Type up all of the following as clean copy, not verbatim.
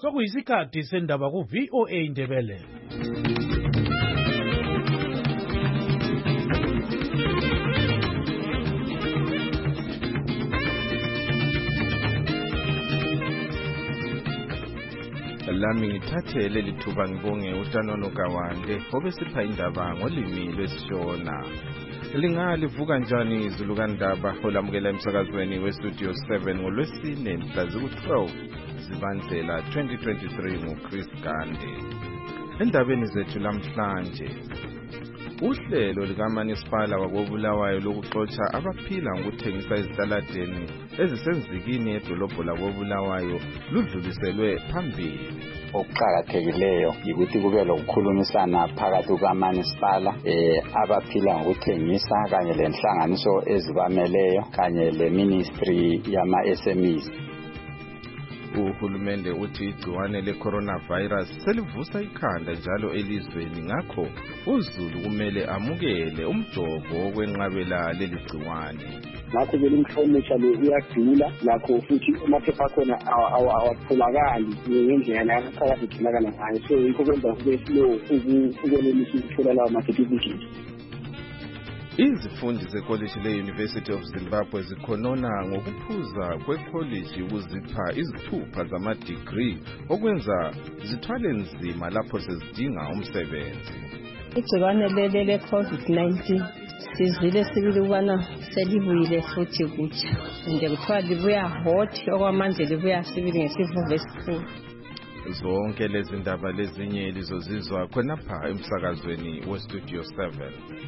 Sokuyisikhathi sendaba ku VOA Indebele. Lami ngithathe leli thuba ngibonge uTanono Kawande obesipha indaba ngolimi lwesiShona. Lingalivuka njani izulu kaNdaba olamukela emsakazweni weStudio 7 ngolwesine mhla ziku-12 Zibandlela 2023 nguChris Gande. Endabeni zethu lamhlanje, uhlelo likaManisipala wakoBulawayo lokuxotsha abaphila ngokuthengisa ezitaladeni ezisenzikini edolobho lakoBulawayo ludluliselwe phambili. Okuqakathekileyo ukuthi kube lokukhulumisana phakathi kukaManisipala abaphila ngokuthengisa kanye lenhlanganiso ezibameleyo kanye leMinistry yama-SMEs. Uhulumende uthi igciwane le-coronavirus selivusa ikhanda njalo elizweni, ngakho uZulu kumele amukele umjovo wokwenqabela leli gciwane. Ngakho ke imhlonishwa le uyadula, lakho futhi amaphepha akhona awatholakali ngendlela phakathi kutholakala ngayo, so yikho kwenza kube slow ukwenelisa ukuthola lawo ma-certificate. Izifundi zekolishi le-University of Zimbabwe zikhonona ngokuphuza kwekolishi ukuzipha izithupha zama-degree okwenza zithwale nzima lapho sezidinga umsebenzi. Igciwane leli le-COVID-19 sizile sibili ukubana selibuyile futhi kutsha, ende kuthiwa libuya hot, okwamanje libuya sibili ngesivuvu esikhulu. Zonke lezi ndaba lezinye lizozizwa khonapha emsakazweni weStudio 7.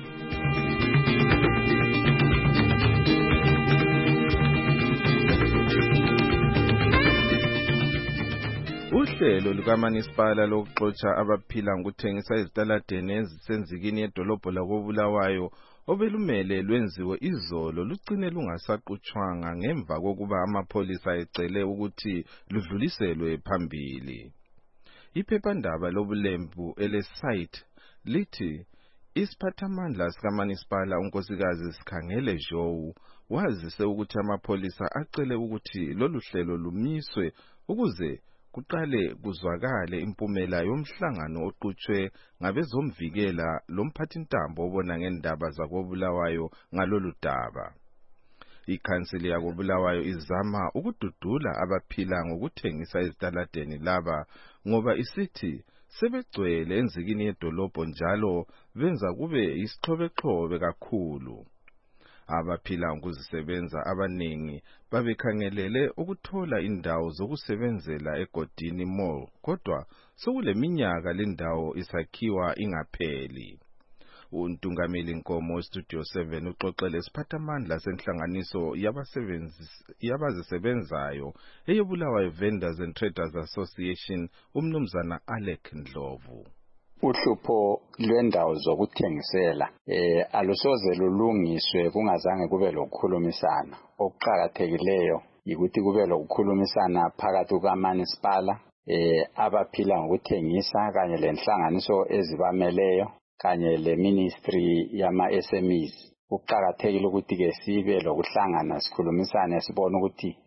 Uhlelo lukaManisipala lokuxotsha abaphila ngokuthengisa ezitaladeni ezisenzikini edolobho lakoBulawayo obelumele lwenziwe izolo lugcine lungasaqutshwanga ngemva kokuba amapholisa ecele ukuthi ludluliselwe phambili. Iphephandaba lobulembu elesite lithi isiphathamandla sikaManisipala unkosikazi Sikhangele Joe wazise ukuthi amapholisa acele ukuthi lolu hlelo lumiswe ukuze kuqale kuzwakale impumela yomhlangano oqhutshwe ngabezomvikela lomphathintambo obona ngendaba zakoBulawayo ngalolu daba. Ikhansili yakoBulawayo izama ukududula abaphila ngokuthengisa ezitaladeni laba ngoba isithi sebegcwele enzikini yedolobho njalo benza kube isixhobexhobe kakhulu. Abaphila ngokuzisebenza abaningi babekhangelele ukuthola indawo zokusebenzela eGodini Mall, kodwa sokuleminyaka le ndawo isakhiwa ingapheli. Untungameli Nkomo weStudio 7 uxoxele isiphathamandla senhlanganiso yabazisebenzayo eyoBulawayo Vendors and Traders Association umnumzana Alec Ndlovu. Uhlupho lwendawo zokuthengisela alusoze lulungiswe kungazange kube lokukhulumisana. Okuqakathekileyo ukuthi kube lokukhulumisana phakathi kukaManisipala abaphila ngokuthengisa kanye lenhlanganiso ezibameleyo kanye leMinistry yama-SMEs. Kuqakathekile ukuthi ke sibe lokuhlangana sikhulumisane sibone ukuthi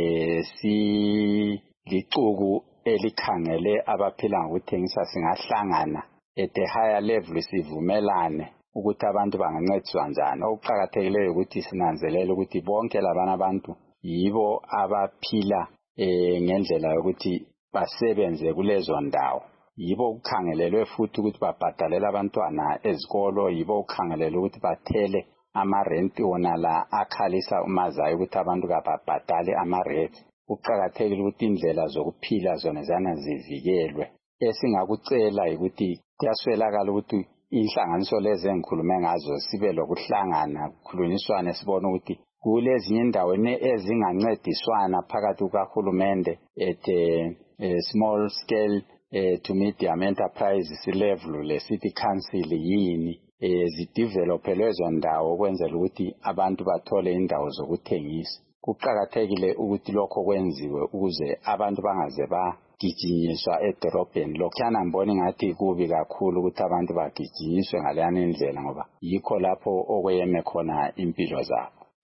licuk elikhangele abaphila ngokuthengisa singahlangana at a higher level sivumelane ukuthi abantu bangancediswa njani. Okuqakathekileyo ukuthi sinanzelele ukuthi bonke labana abantu yibo abaphila ngendlela yokuthi basebenze kulezo ndawo, yibo ukukhangelelwe futhi ukuthi babhadalela abantwana ezikolo, yibo ukukhangelelwe ukuthi bathele amarenti wona la akhalisa umazayo ukuthi abantu kababhadale amarenti. Kuqakathekile ukuthi indlela zokuphila zona zana zivikelwe. Esingakucela ukuthi kuyaswelakala ukuthi inhlanganiso lezi engikhulume ngazo sibe lokuhlangana kukhulunyiswane sibone ukuthi kulezinye indawo ezingancediswana phakathi kukahulumende at small scale to medium enterprises level le city council yini zidevelophe lezo ndawo ukwenzela ukuthi abantu bathole indawo zokuthengisa. Kuqakathekile ukuthi lokho kwenziwe ukuze abantu bangaze bagijinyiswa edorobheni. Lokhana ngibona ngathi kubi kakhulu ukuthi abantu bagijinyiswe ngaleyana indlela ngoba yikho lapho okweyeme khona impilo zabo.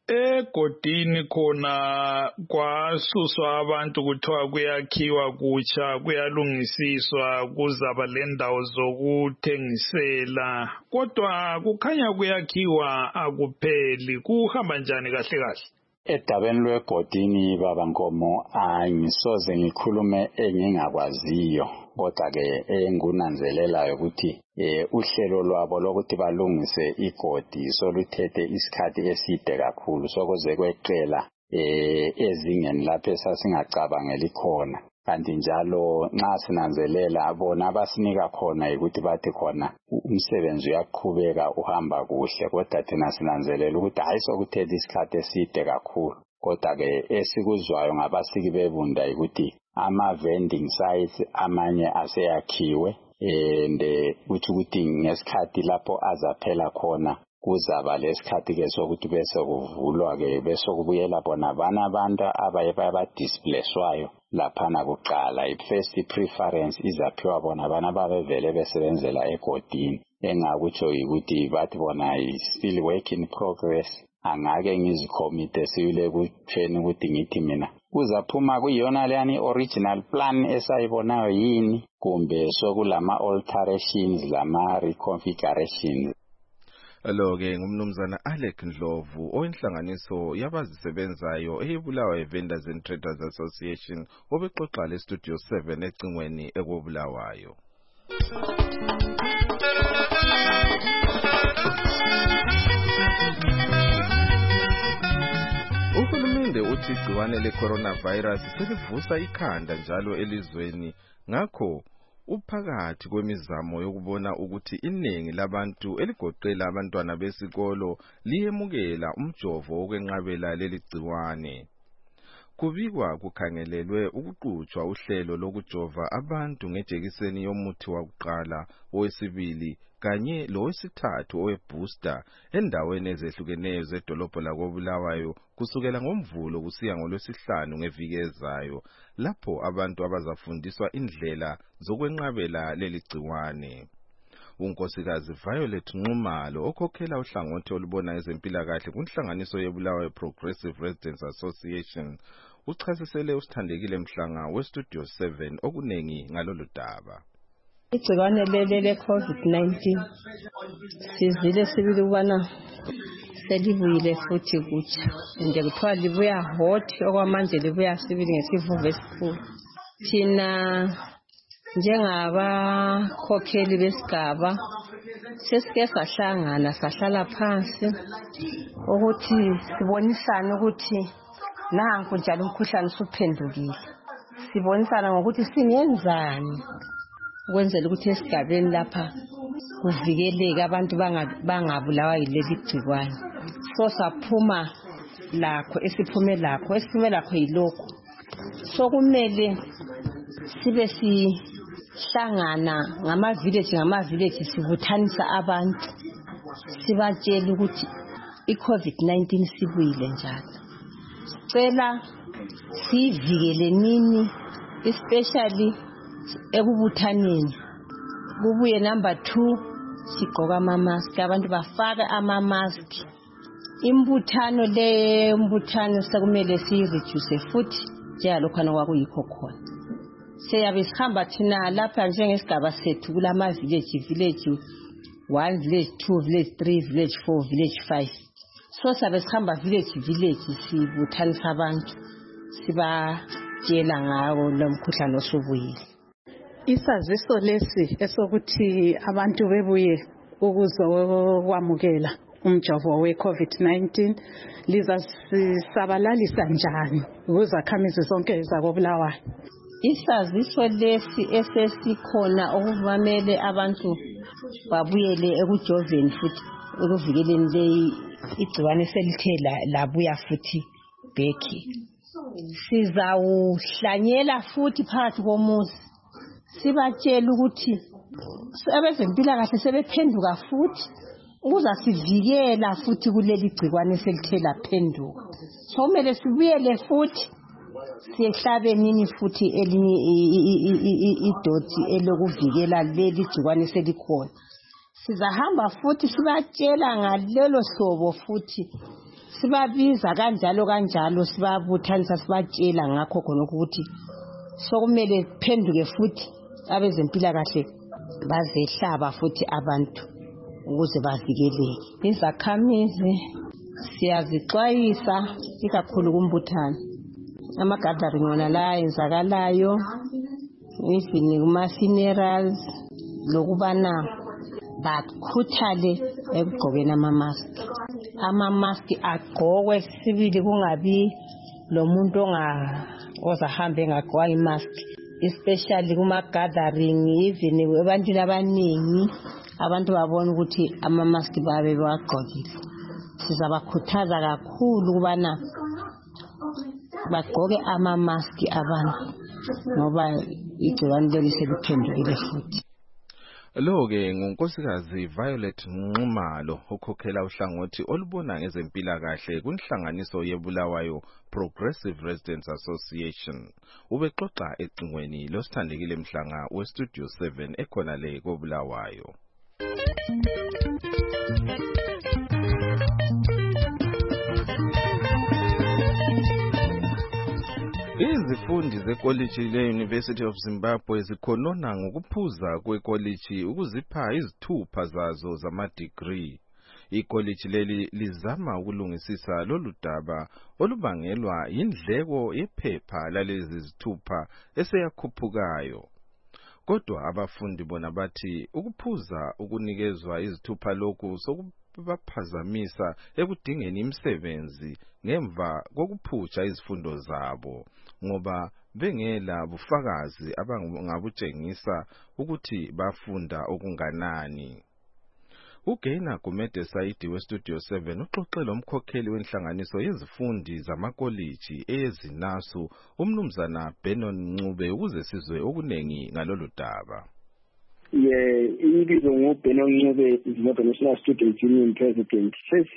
Egodini khona kwasuswa abantu kuthiwa kuyakhiwa kutsha kuyalungisiswa kuzaba lendawo zokuthengisela kodwa kukhanya kuyakhiwa akupheli kuhamba njani kahle kahle Edabeni lwegodini baba Nkomo angisoze ngikhulume engingakwaziyo kodwa ke engunanzelelayo ukuthi uhlelo lwabo lokuthi balungise igodi soluthethe isikhathi eside kakhulu sokuze kweqela ezingeni lapho esasingacabangeli khona kanti njalo nxa sinanzelela bona abasinika khona ukuthi bathi khona umsebenzi uyaqhubeka uhamba kuhle kodwa thina sinanzelela ukuthi hayi sokuthethe isikhathi eside kakhulu kodwa ke esikuzwayo ngabasiki bebunda ukuthi ama-vending sites amanye aseyakhiwe uthi ukuthi ngesikhathi lapho azaphela khona kuzaba lesikhathi ke sokuthi bese kuvulwa ke bese kubuyela bona abantu abaye bayabadisplayswayo laphana kuqala i-first preference izaphiwa bona abana babevele besebenzela egodini engakutsho ukuthi bathi bona still work in progress angake ngizikhomite sibile kutsheni ukuthi ngithi mina kuzaphuma kuyona leyani original plan esayibonayo yini kumbe sokulama alterations lama reconfigurations. Lo-ke ngumnumzana Alec Ndlovu oyinhlanganiso yabazisebenzayo eyibulawayo Vendors and Traders Association obexoxa le Studio 7 ecingweni ekobulawayo. Uhulumende uthi igciwane le-coronavirus selivusa ikhanda njalo elizweni ngakho uphakathi kwemizamo yokubona ukuthi iningi labantu eligoqela abantwana besikolo liyemukela umjovo wokwenqabela leli gciwane. Kubikwa kukhangelelwe ukuqhutshwa uhlelo lokujova abantu ngejekiseni yomuthi wakuqala owesibili kanye lowesithathu owebooster endaweni ezehlukeneyo zedolobho lakobulawayo kusukela ngoMvulo kusiya ngoLwesihlanu ngeviki ezayo lapho abantu abazafundiswa indlela zokwenqabela leli gciwane. Unkosikazi Violet Nxumalo okhokhela uhlangothi olubona ezempilakahle kunhlanganiso yebulawayo Progressive Residents Association uchasisele usithandekile Mhlanga weStudio 7 okunengi ngalolu daba. Igciwane le COVID-19 sizile sibili ubana selivuyile futhi kutsha nje kuthiwa libuya hot okwamanje libuya sibili ngesivuvu esikhulu. Thina njengabakhokheli besigaba sesike sahlangana sahlala phansi ukuthi sibonisane ukuthi nanku njalo umkhuhlane usuphendukile. Sibonisana ngokuthi singenzani ukwenzela ukuthi esigabeni lapha kuvikeleke abantu bangabulawa yileli gciwane. So saphuma lakho esiphume lakho yilokho. So kumele sibe sihlangana ngama-village sibuthanisa abantu sibatshela ukuthi i-COVID-19 sibuyile njalo. Sicela sivikele nini especially ekubuthaneni. Kubuye number 2 sigqoka ama-mask abantu bafake ama-mask. Imbuthano sekumele siyireduce futhi njengalokhana kwakuyikho khona. Siyabe sihamba thina lapha njengesigaba sethu kulama village 1 village 2 village 3 village 4 village 5. So sabe sihamba village sibuthanisa abantu sibatshela ngawo lo mkhuhlane osubuyile. Isaziso lesi esokuthi abantu bebuye ukuzokwamukela umjovo we-COVID-19 lizasisabalalisa njani kuzakhamizi zonke zakobulawayo? Isaziso lesi esesikhona okuvamele abantu babuyele ekujoveni futhi ekuvikeleni le igciwane selithe labuya futhi beki. Sizawuhlanyela futhi phakathi komuzi sibatshela ukuthi abezempilakahle sebephenduka futhi ukuzasivikela futhi kuleli gciwane selithe laphenduka. So kumele sibuyele futhi siyehlabenini futhi elinye idoti elokuvikela leli gciwane selikhona. Sizahamba futhi sibatshela ngalelo hlobo futhi sibabiza kanjalo sibabuthanisa sibatshela ngakho khona ukuthi sokumele kuphenduke futhi abezempilakahle bazehlaba futhi abantu ukuze bavikeleke. Izakhamizi siyazixwayisa ikakhulu kumbuthano ama-gathering wona la enzakalayo even kuma-funerals lokubana bakhuthale ekugqokeni ama-mask agqokwe sibili kungabi lo muntu ozahambe engagqoka i-mask especially kuma-gathering even ebantwini abaningi abantu babona ukuthi ama-mask babe bewagqokile. Sizabakhuthaza kakhulu ukubana bagqoke ama-mask abantu ngoba igciwane leli seliphendukile futhi. Lo-ke ngunkosikazi Violet Nxumalo okhokhela uhlangothi olubona ngezempilakahle kunhlanganiso yeBulawayo Progressive Residents Association. Ubexoxa ecingweni losithandekile Mhlanga weStudio 7 ekhona le koBulawayo. Izifundi zekoliji le-University of Zimbabwe zikhonona ngokuphuza kwekoliji ukuzipha izithupha zazo zama-degree. Ikoliji leli lizama ukulungisisa lolu daba olubangelwa yindleko yephepha lalezi zithupha eseyakhuphukayo. Kodwa abafundi bona bathi ukuphuza ukunikezwa izithupha lokhu sokubaphazamisa ekudingeni imisebenzi ngemva kokuphutsha izifundo zabo ngoba bengela bufakazi abangabutshengisa ukuthi bafunda okunganani. UGaina Gumede Saidi weStudio 7 uxoxela umkhokheli wenhlanganiso yezifundi zamakoliji eyezinasu umnumzana Benon Ncube ukuze sizwe okunengi ngalolu daba. Ibizo nguBenon Ncube, National Student Union President.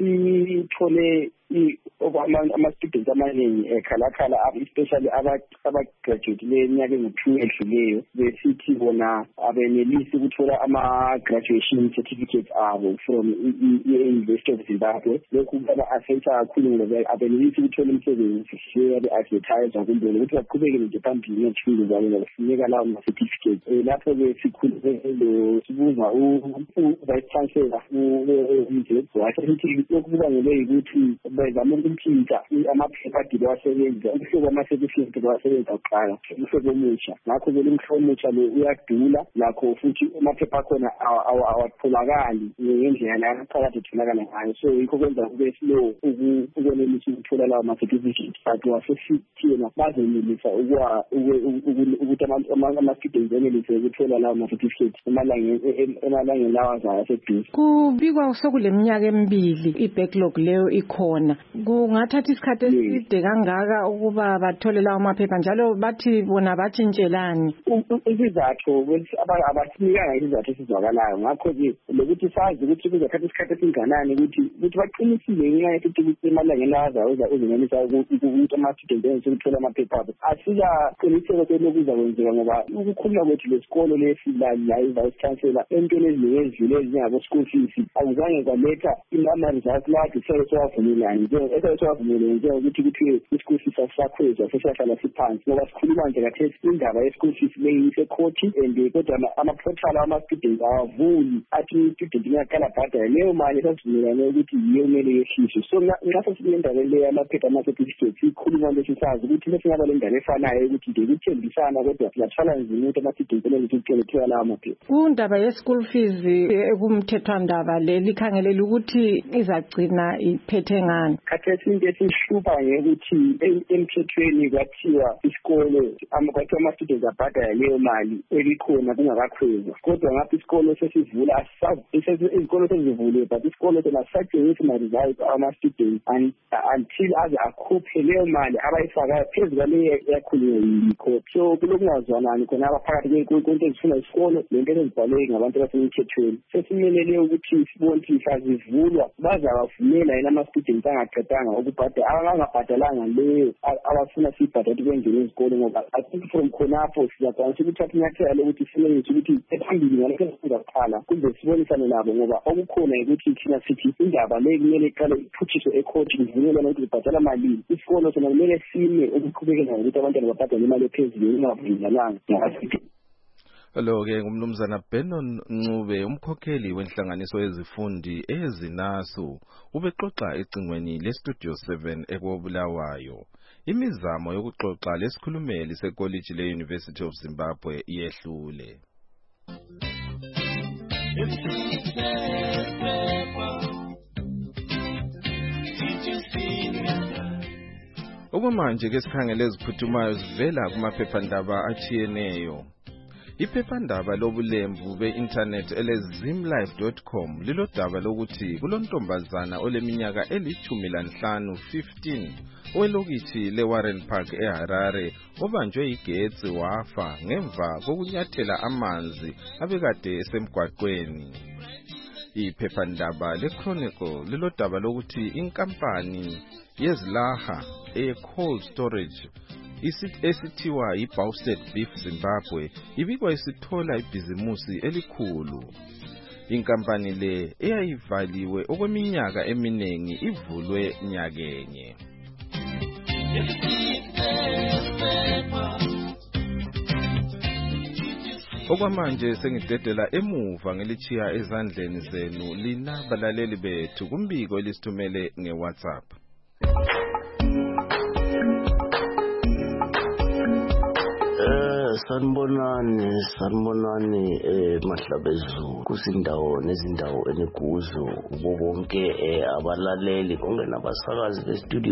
Sesithole ama-students amaningi ekhalakhala especially aba-graduate leminyaka engu-2 edluleyo besithi bona abenelisi ukuthola ama-graduation certificates abo from i-University of Zimbabwe. Lokhu kuba-affecta kakhulu ngoba abenelisi ukuthola imisebenzi seyabe-advertiser kumbe ukuthi baqhubeke nje phambili ngezifundo zabo ngokufuneka lawo ma-certificates. Lapho-ke sikhulume sibuza u-Vice Chancellor uMzekwa wakhe ukuthi lokhu kubangelwe yikuthi bezama ukuntshintsha amaphepha ade bawasebenza umhlobo ama-certificate bawasebenza kuqala umhlobo omusha. Ngakho-ke lo mhlobo omusha lo uyadula lakho futhi amaphepha akhona awatholakali ngendlela phakathi etholakala ngayo. So yikho kwenza kube slow ukwenelisa ukuthola lawo ma-certificate. But wasesithina bazenelisa ukuthi ama-students enelise ukuthola lawo ma-certificate emalangeni lawa azayo aseduze. Kubikwa sokule minyaka emibili i-backlog leyo ikhona. Kungathatha isikhathi eside kangaka ukuba bathole lawo maphepha njalo bathi bona batshintshelani? Izizathu abasinikanga izizathu esizwakalayo. Ngakho-ke lokuthi sazi ukuthi kuzothatha isikhathi esinganani ukuthi baqinisile ngenxa yokuthi emalangeni lawa azayo uzenelisa ukuthi ama-students enelise ukuthola amaphepha abo. Asikaqiniseko selokuza kwenzeka ngoba ukukhuluma kwethu lesikolo lesi la i-Vice Chancellor entweni ezidlule ezingabo-school fees akuzange kwaletha ama-results lakhe sewavumelani njengokuthi kuthiwe i-school fees asisakhwezwa sesiyahlala siphansi ngoba sikhuluma nje kathesi indaba ye-school fees leyi isekhoti and kodwa ama-portal ama-students awavuli athi i-student ngiyaqala bhadala leyo mali esasivumelane ukuthi yiyo kumele yehliswe. So ngaso sinendaba leyo amaphepha ama-certificates ikhuluma nje sisazi ukuthi lesingaba le ndaba efanayo ukuthi nje ukuthembisana kodwa siyathwala nzima ukuthi ama-students enelise ukuthola lawo maphepha. Kundaba ye-school fees ekumthethwandaba likhangelela ukuthi izagcina iphethe ngani? Khathesi into esihlupha ngekuthi emthethweni kwathiwa isikole kwathiwa ama-students abhadala leyo mali elikhona kungakakhwezwa. Kodwa ngapha isikolo sesivula izikolo sezivule but isikolo sona asisatshengisi ma-results ama-students until aze akhuphe leyo mali abayifakayo phezu kwaleyo yakhulunywe yikho. So kulokungazwanani khona abaphakathi kwento ezifuna isikolo lento ezibhalwe ngabantu basemthethweni. Sesimelele ukuthi sibone ukuthi sazivulwa bazawavumela yena ama-students angaqedanga ukubhadala abangabhadalanga leyo abafuna siyibhadale kwengene izikole ngoba I think from khonapho sizakwanisa ukuthatha inyathela lokuthi simenze ukuthi ephambili ngalokho sizaqala kumbe sibonisane nabo ngoba okukhona ukuthi thina sithi indaba le kumele iqale iphuthiswe ecourt kuvunyelwana ukuthi ibhadala malini. Isikolo sona kumele sime ukuqhubekela ukuthi abantwana babhadale imali ephezulu ingavunyelwana. Lo-ke ngumnumzana Benon Ncube, umkhokheli wenhlanganiso yezifundi ezinasu, ubexoxa ecingweni leStudio 7 eKobulawayo. Imizamo yokuxoxa lesikhulumeli sekoliji le-University of Zimbabwe iyehlule. Okwamanje ke sikhangele eziphuthumayo zivela kumaphephandaba achiyeneyo. Iphephandaba lobulembu be-internet elezimlife.com lilodaba lokuthi kulontombazana oleminyaka eli-15 owelokithi le-Warren Park eHarare obanjwe igetsi wafa ngemva kokunyathela amanzi abekade esemgwaqweni. Iphephandaba le-Chronicle lilodaba lokuthi inkampani yezilaha e-cold storage esithiwa yi-Bowsted Beef Zimbabwe ibikwa isithola ibhizimusi elikhulu. Inkampani le eyayivaliwe okweminyaka eminengi ivulwe nyakenye. Okwamanje sengidedela emuva ngelichiya ezandleni zenu lina balaleli bethu kumbiko elisithumele ngeWhatsApp. Sanibonani Mahlabezulu kuzindawo nezindawo enikuzo kubo bonke abalaleli konke nabasakazi beStudio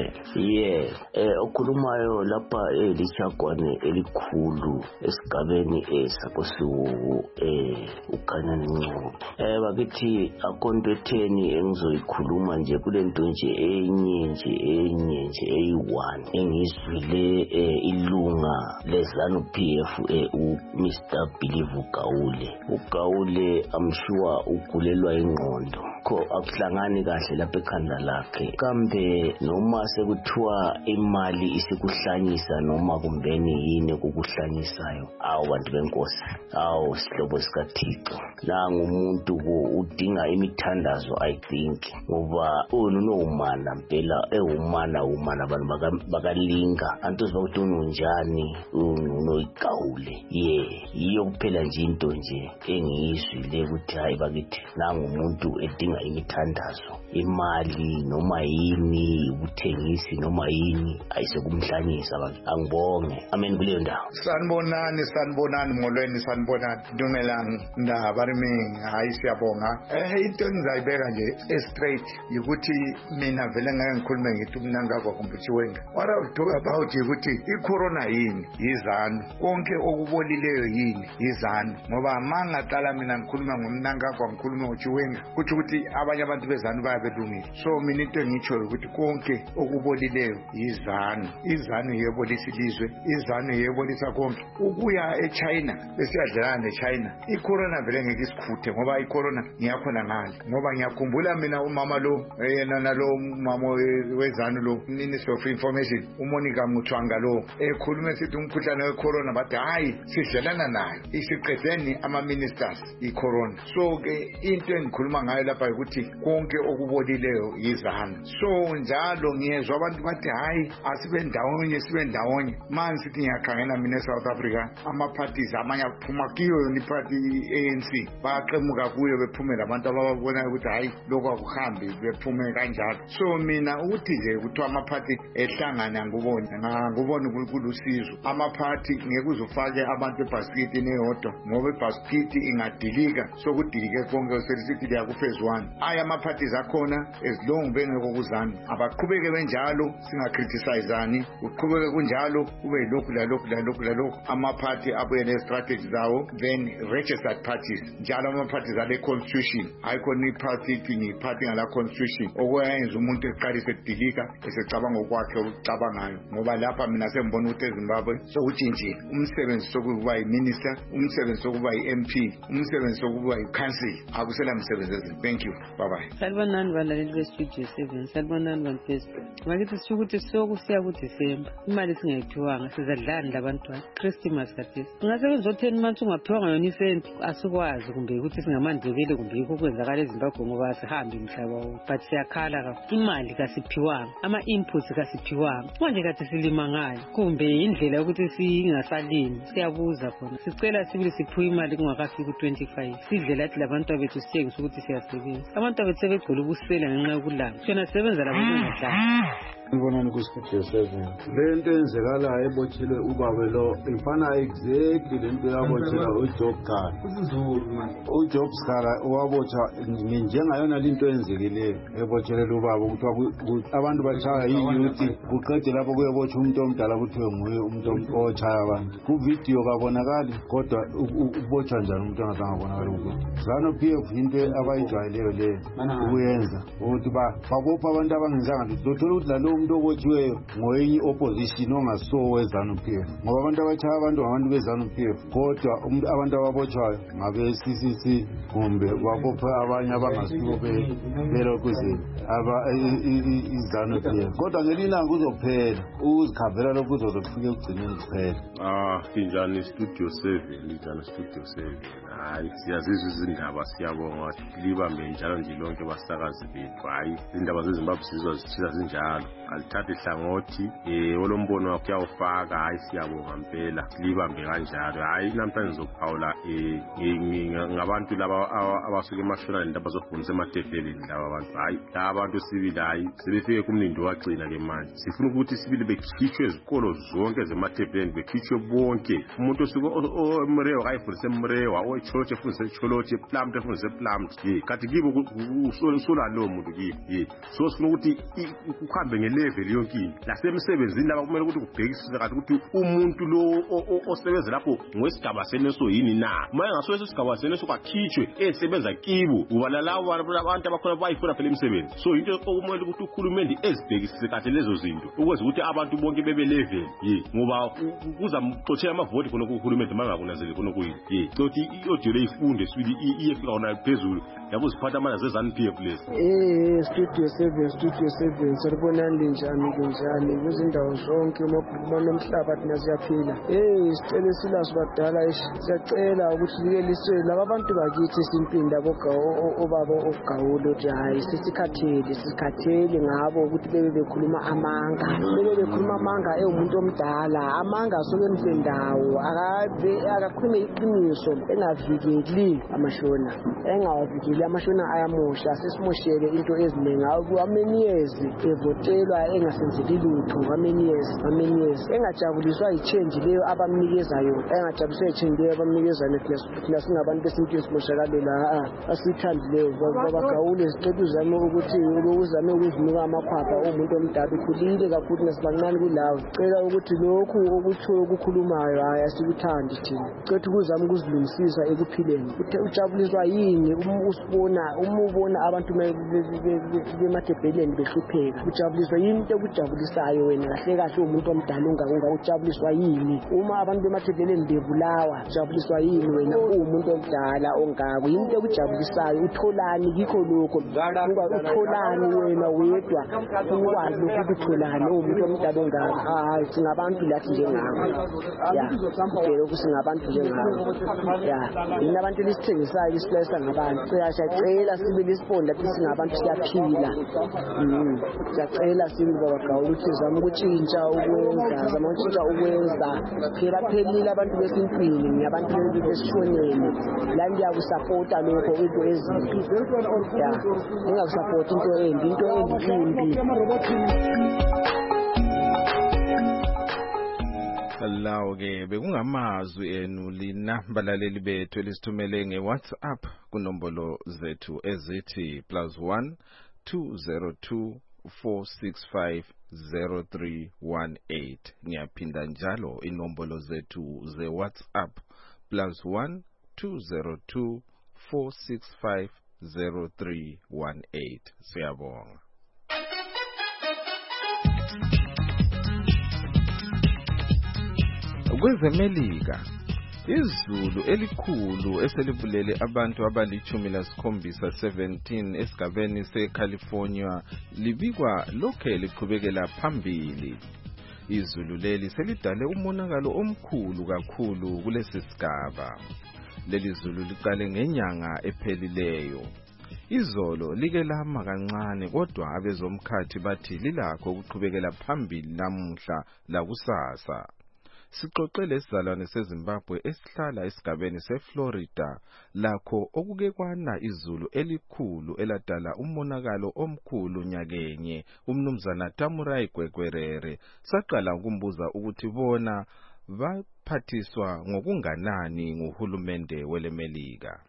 7 okhulumayo lapha lichagwane elikhulu esigabeni sakosiwu ukhanya Ncube. Bakithi akonto etheni engizoyikhuluma nje kulento nje enye nje eyi-1 engizwile ilunga lezanu PF Mr. Bilivu Gaule amshuwa ugulelwa ingqondo ko akuhlangani kahle lapha ekhanda lakhe kambe noma sekuthiwa imali isikuhlanyisa noma kumbeni yini kukuhlanyisayo bantu benkosi sihlobo sikaThixo nangu umuntu udinga imithandazo I think ngoba unomana mpela umana abantu bakalinga antozi bakuthi unjani unoyiGaule yiyo kuphela nje into nje engiyizwile ukuthi hayi bakithi nangu umuntu edinga imithandazo imali noma yini ubuthengisi noma yini ayisekumhlanyisa angibonge amen kuleyo ndawo. Sanibonani molweni sanibonani Dumelang ndaba rimi hayi siyabonga into engizayibeka nje straight ukuthi mina vele ngeke ngikhulume ngithi umnangagwa kumphichiwenga what I talk about ukuthi icorona yini yizanu konke okubolileyo yini yizanu ngoba mangaqala mina ngikhuluma ngomnangagwa ngikhuluma ngoChiwenga kuthi ukuthi abanye abantu bezanu bayabelungile so mina into engitsho ukuthi konke okubolileyo yizanu yebolisa ilizwe izanu yebolisa konke ukuya eChina besiyadlelana neChina icorona vele ngeke isikhuthe ngoba icorona ngiyakhona ngale ngoba ngiyakhumbula mina umama lo yena nalo umama wezanu lo Minister of Information uMonica Muthwanga lo ekhuluma sithi umkhuhlane wecorona bathi hayi sidlelana nayo isiqedeni ama-ministers icorona so ke into engikhuluma ngayo lapha ukuthi konke okubolileyo yizanu so njalo ngiyezwa abantu bathi hayi asibe ndawonye manje sithi ngiyakhangela mina eSouth Africa ama-parties amanye aphuma kiyo yona iparty ANC baqemuka kuyo bephumela abantu ababonayo ukuthi hayi lokho akuhambi bephume kanjalo so mina ukuthi nje kuthiwa ama-party ehlangana ngubona kulusizo ama-party ngeke uzufake abantu ebhasikiti neyodwa ngoba ibhasikiti ingadilika sokudilike konke selisithi liya ku phase 1 one. Aya ama-parties akhona as long bengekho kuzanu abaqhubeke benjalo, singakritisayizani, uqhubeke kunjalo kube lokhu ama-party abuye ne-strategy zawo, then registered parties njalo ama-parties ale constitution ayikhona i-party ithi ngi-party ngala constitution okwenza umuntu eqalise edilika esecabanga okwakhe okucabangayo, ngoba lapha mina sengibona ukuthi eZimbabwe sokutshintshile umsebenzi sokuba yi-minister, umsebenzi sokuba yi-MP, umsebenzi sokuba yi-council, akusela msebenzi ezini. Thank you, bye bye. Salibonani balaleli bestudio 7, salibonani banifesi. Ngakithi sisho ukuthi sokusiya kuDisemba imali singayiphiwanga sizadlani labantwana Christmas kathesi. Ungasebenza 10 months ungaphiwanga yona isenti, asikwazi kumbe ukuthi singamandebele kumbe yikho kwenzakala eZimbabwe ngoba sihambe umhlaba wonke, but siyakhala kakhulu. Imali kasiphiwanga, ama-inputs kasiphiwanga, manje kathi silima ngayo kumbe indlela yokuthi singasalimi. Siyabuza khona, sicela sibili siphiwe imali kungakafiki 25, sidle lathi labantwana bethu sitshengisa ukuthi siyasebenza. Abantwana bethu sebegcwele ubusela ngenxa yokulamba, sona sisebenza labo bengadlali. Ngibonani kustudio 7. Lento enzekalayo ebotshelwe ubaba lo ifana exactly lento yabotshelwa uJob Khala. uJob Khala wabotsha njengayona into enzekileyo ebotshelwe ubaba ukuthi abantu bachaya iyouth kuqede lapho kuyobotsha umuntu omdala kuthiwe nguye umuntu ochaya abantu. Kuvideo kabonakali kodwa ubotshwa njani umuntu angasangabonakali ukuthi Zanu PF into abayijwayeleyo leyo ukuyenza ukuthi babopha abantu abangenzanga lutho. Uthola ukuthi lalo umuntu obotshiweyo ngoyenye opposition ongasowe Zanu PF, ngoba abantu abachaya abantu ngabantu beZanu PF, kodwa abantu ababotshwayo ngabe CCC kumbe babopha abanye abangasibo belokuze iZanu PF. Kodwa ngelilanga kuzophela ukuzikhavela lokhu kuzofika ekugcineni kuphela. Sinjani studio 7, linjani studio 7. Hayi siyazizwa izindaba, siyabonga libambe njalo nje lonke basakazi bethu. Hayi izindaba zeZimbabwe sizwa zithila zinjalo, alithathe hlangothi olombono wakhe uyawufaka. Hayi siyabonga mpela libambe kanjalo. Hayi namhlanje ngizophawula ngabantu laba abasuke emashonaleni abazofundisa ematefeleni laba abantu. Hayi laba abantu sibili hayi sebefike kumnindo wagcina ke manje. Sifuna ukuthi sibili bekhitshwe ezikolo zonke zematefeleni, bekhitshwe bonke. Umuntu osuke omrewa kayifundise emrewa, oyicholoche efundise icholoche, plant efundise plant. Kathi kibo usola lo muntu kibo. So sifuna ukuthi ukuhambe ngelevel yonke into. Lasemsebenzini laba kumele ukuthi kubhekisise kathi ukuthi umuntu lo osebenza lapho ngwesigaba seneso yini na. Manje ngaso isigaba seneso kwakhitshwe esebenza kibo. Ubala labo abantu abakhona bayifuna phela imisebenzi. So into okumele ukuthi ukhulumende ezibhekisise kahle lezo zinto ukwenza ukuthi abantu bonke bebe level. Ngoba kuza mxothela amavoti khona kuhulumende mangakunazeli khona kuyini. Ukuthi i-audio le ifunde sibili iyefika khona phezulu yabo siphatha amandla zeZanu PF lesi. Studio 7 saribonani njani kuzindawo zonke uma nomhlaba thina siyaphila. Sicela silazi badala siyacela ukuthi liyeliswe laba bantu bakithi simpinda obaba ogawulo ukuthi hayi sikhathele ngabo ukuthi bekhuluma amanga umuntu omdala amanga soke msendawo akakhulume iqiniso engavikeli amashona ayamosha sesimoshele into eziningi ameniyezi evotelwa engasenzeli lutho ameniyezi engajabuliswa yichange leyo abamnikezayo thina singabantu besintwini simoshakalela asithandileyo babagawule sicela uzame ukuzinika amakhwapha umuntu omdala ukhulile kakhulu nasibancane kulawo. Cela ukuthi lokhu okutshiwo okukhulumayo hayi asikuthandi thina. Cela ukuzama ukuzilungisisa ekuphileni. Ujabuliswa yini ubona abantu bematebheleni behlupheka? Ujabuliswa yini into ekujabulisayo wena kahle umuntu omdala ungakujabuliswa yini? Uma abantu bematebheleni bebulawa ujabuliswa yini wena umuntu omdala ongako? Yini into ekujabulisayo? Utholani kikho lokho? Utholani wena wedwa? Ukwazi ukuthi utholani umuntu omdala ongako? Hayi singabantu lathi njengabo. Ngeke singabantu njengabo. Yini abantu lisithengisayo isihlesa ngabantu. Siyacela sibili isibonda ukuthi singabantu siyaphila. Siyacela sibili babagawula ukuthi zama ukutshintsha ukwenza phelile abantu besintwini ngabantu besishoneni la ngiyakusapota lokho into ezimbi. Ngingakusapota into embi. Lawo ke bekungamazwi enu lina balaleli bethu elisithumele ngeWhatsApp kunombolo zethu ezithi +1 202 465 0318. Ngiyaphinda njalo inombolo zethu zeWhatsApp +1 202 465 0318. Siyabonga. Kwezemelika izulu elikhulu eselibulele abantu abali-17 esigabeni seCalifornia libikwa lokhe liqhubekela phambili. Izulu leli selidale umonakalo omkhulu kakhulu kulesi sigaba. Leli zulu liqale ngenyanga ephelileyo. Izolo like lama kancane kodwa abezomkhathi bathi lilakho ukuqhubekela phambili namuhla lakusasa. Sixoxele isizalwane seZimbabwe esihlala esigabeni seFlorida lakho okuke kwana izulu elikhulu eladala umonakalo omkhulu nyakenye. Umnumzana Tamurai Gwegwerere saqala ukumbuza ukuthi bona baphathiswa ngokunganani nguhulumende welemelika.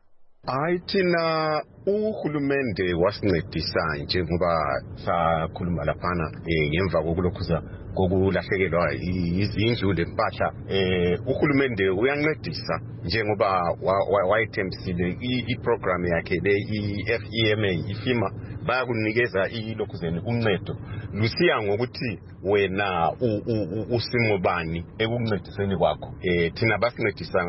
Thina uhulumende wasincedisa njengoba sakhuluma laphana ngemva kokulokhuza kokulahlekelwa izindlu lempahla. Uhulumende uyancedisa njengoba wayethembisile iprogram yakhe le iFEMA ifima bayakunikeza ilokhuzeni uncedo lusiya ngokuthi wena usimo bani ekuncediseni kwakho. Thina basincedisa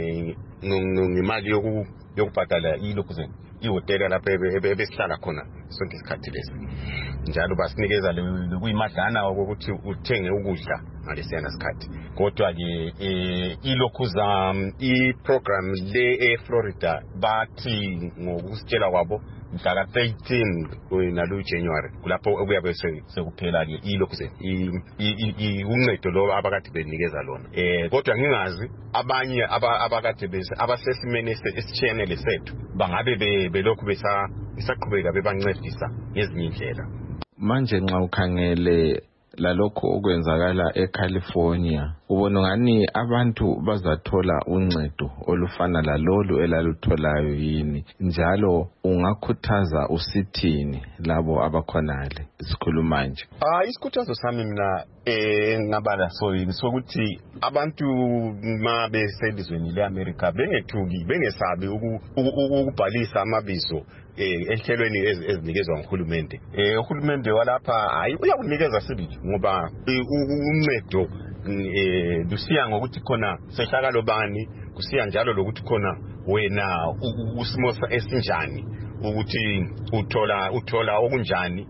ngemali yokubhadala ilokhuzeni ihotela lapha ebesihlala khona sonke isikhathi lesi, njalo basinikeza kuyimadlana ukuthi uthenge ukudla ngalesiyana sikhathi. Kodwa ke ilokhuza iprogram le eFlorida bathi ngokusitshela kwabo mhla ka-13 nalo January kulapho okuyabe sekuphela ke ilokhuzeni uncedo lo abakade benikeza lona. Kodwa ngingazi abanye abakade abasesimene esichenele sethu bangabe belokhu besaqhubeka bebancedisa ngezinye indlela. Manje nxa ukhangele lalokho okwenzakala eCalifornia ubona ngani abantu bazathola uncedo olufana lalolu elalutholayo yini, njalo ungakhuthaza usithini labo abakhonale sikhuluma nje? Isikhuthazo sami mina ngabala sokuthi abantu ma beselizweni leAmerica bengethuki bengesabi ukubhalisa amabizo ehlelweni ezinikezwa nguhulumende. Uhulumende walapha hayi uyakunikeza sibili ngoba uncedo lusiya ngokuthi khona sehlakalo bani, kusiya njalo lokuthi khona wena usimo esinjani, ukuthi uthola okunjani,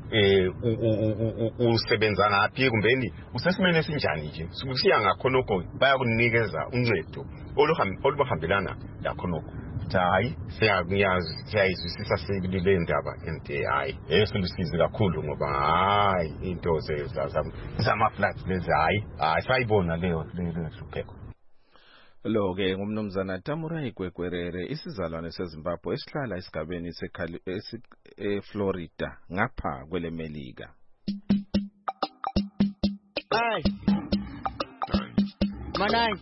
usebenza ngaphi kumbeni usesimene esinjani nje. Kusiya ngakhonoko bayakunikeza uncedo olubahambelana lakhonoko. Hayi siyayizwisisa sibile ndaba ente hayi esilisize kakhulu ngoba hayi into zama-floods lezi hayi sayibona leyo hlupheko. Lo ke ngumnumzana Tamurai Gwegwerere isizalwane seZimbabwe esihlala esigabeni eFlorida ngapha kwelemelika. Hey manai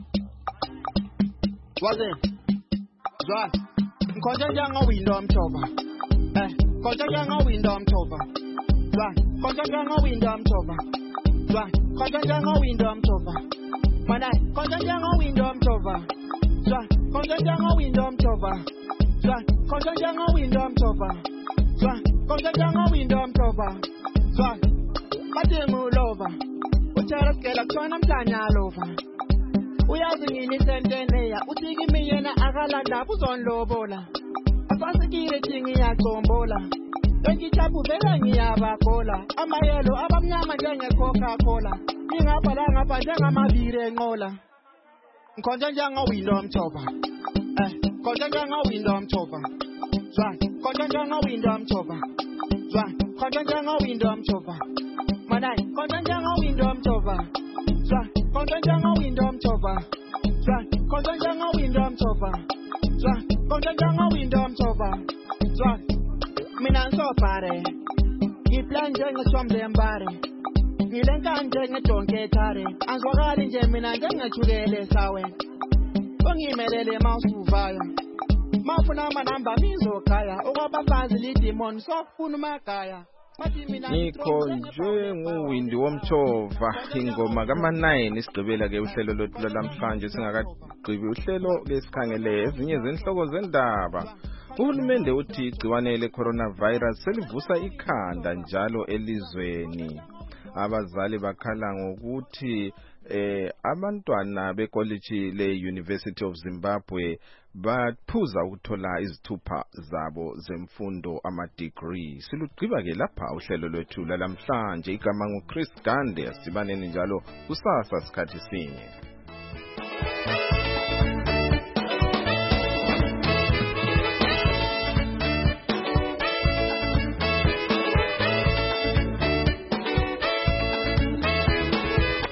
waze Zwa, konja janga window mtoba. Konja janga window mtoba. Zwa, konja janga window mtoba. Zwa, konja janga window mtoba. Manai, konja janga window mtoba. Zwa, konja janga window mtoba. Zwa, konja janga window mtoba. Zwa, konja janga window mtoba. Zwa, matimu lova. Uchara skela kwana mtanya lova. Uyazi ngini senteneya uthiki miyena akalanda kuzonlobola asasikile thingi yaqombola ngijaphu vela ngiyabagola amayelo abamnyama njenge-Coca-Cola ingapha la ngapha njengamabili enqola ngikhonja njengawindow mthoba khonja njengawindow mthoba zwa khonja njengawindow mthoba zwa khonja njengawindow mthoba manai khonja njengawindow mthoba zwa khonja njengawindow mthoba zwa khonja njengawindow mthoba zwa khonja njengawindow mthoba zwa mina ngisobhare ngiplan njengesombe embare ngile kanje ngedonke thare azwakali nje mina njengethukele sawe ongimelele mawusuvaya mafuna amanamba mizogaya okwabafazi lidemon sofuna magaya Nikho nje nguwindi womtshova ingoma kama-9 isigqibela ke uhlelo lwethu lamhlanje singakagqibi uhlelo ke sikhangele ezinye zenhloko zendaba. Uhulumende uthi igciwane le-coronavirus selivusa ikhanda njalo elizweni. Abazali bakhala ngokuthi abantwana bekolleji le-University of Zimbabwe baphuza ukuthola izithupha zabo zemfundo ama-degree. Silugqiba ke lapha uhlelo lwethu lalamhlanje. Igama nguChris Gande. Sibaneni njalo kusasa sikhathi sinye.